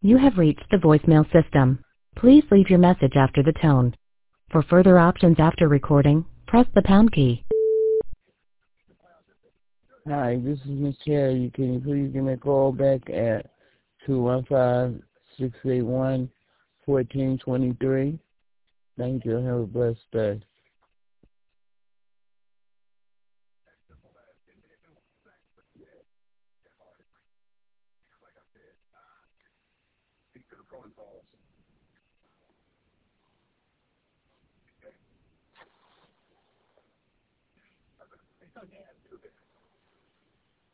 You have reached the voicemail system. Please leave your message after the tone. For further options after recording, press the pound key. Hi, this is Miss Cherry. Can you please give me a call back at 215-681-1423? Thank you. Have a blessed day.